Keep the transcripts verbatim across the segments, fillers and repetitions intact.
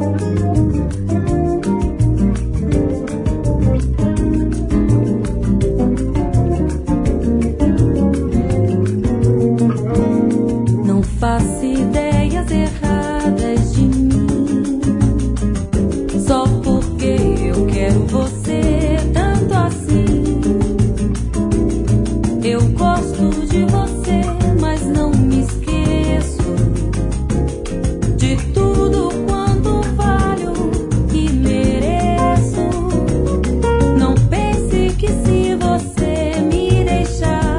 Faço ideias erradas de mim, só porque eu quero você tanto assim. Eu gosto de você, mas não me esqueço de tudo quanto valho e mereço. Não pense que se você me deixar,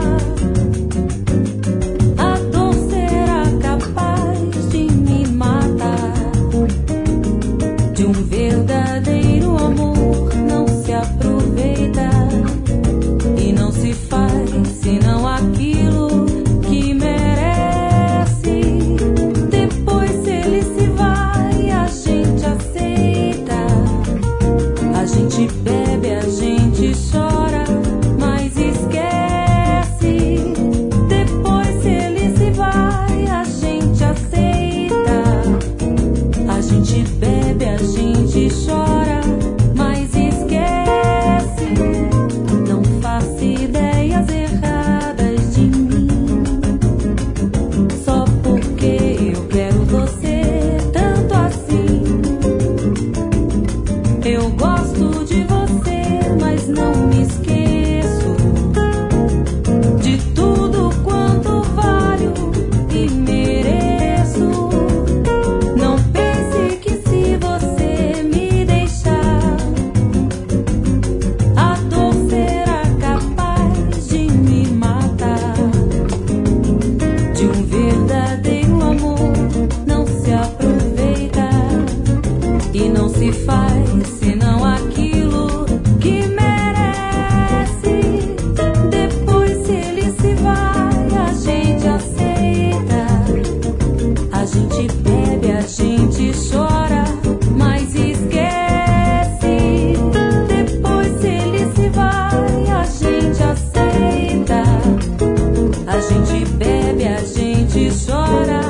de um verdadeiro amor não se aproveita e não se faz senão aquilo que merece. Depois se ele se vai, a gente aceita. A gente bebe, a gente chora, mas esquece. Depois se ele se vai, a gente aceita. A gente bebe, a gente chora, mas esquece. Não faço ideias erradas de mim, só porque eu quero você tanto assim. Eu gosto de você, mas não me esqueço de tudo quanto valho e mereço. Não pense que se você me deixar, a dor será capaz de me matar. De um verdadeiro amor não se aproveita e não se faz senão aquilo que merece. Depois se ele se vai, a gente aceita. A gente bebe, a gente chora, mas esquece. Depois se ele se vai, a gente aceita. A gente bebe, a gente chora,